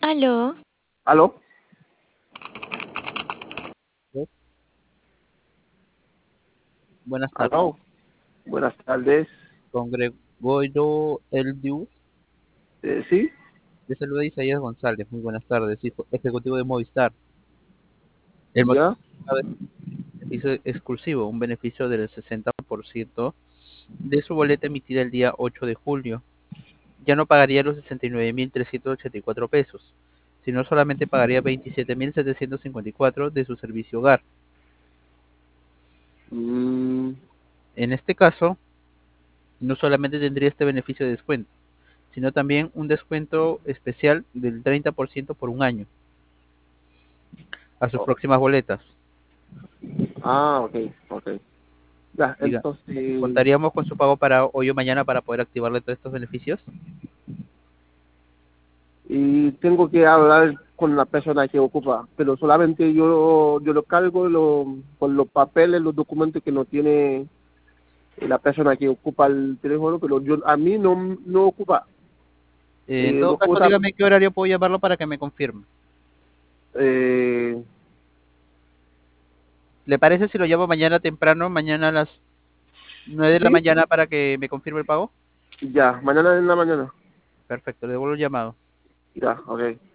Aló, ¿Aló? Buenas tardes, ¿Aló? Buenas tardes. con Gregorio Eldius. ¿Sí? Le saluda Isaías González. Muy buenas tardes, hijo ejecutivo de Movistar. El motivo ¿Ya? de beneficio exclusivo, un beneficio del 60% de su boleta emitida el día 8 de julio. Ya no pagaría los 69.384 pesos, sino solamente pagaría 27.754 de su servicio hogar. Mm, En este caso, no solamente tendría este beneficio de descuento, sino también un descuento especial del 30% por un año a sus oh, próximas boletas. ok, ok. Ya, Diga, entonces, ¿contaríamos con su pago para hoy o mañana para poder activarle todos estos beneficios? y tengo que hablar con la persona que ocupa, pero solamente yo lo cargo con los papeles, los documentos que no tiene la persona que ocupa el teléfono, pero a mí no ocupa. En todo No caso, usa, dígame qué horario puedo llamarlo para que me confirme. eh, ¿Le parece si lo llamo mañana temprano, mañana a las 9 de la ¿sí? mañana para que me confirme el pago? Ya, mañana en la mañana. Perfecto, le devuelvo el llamado. Ya, ok.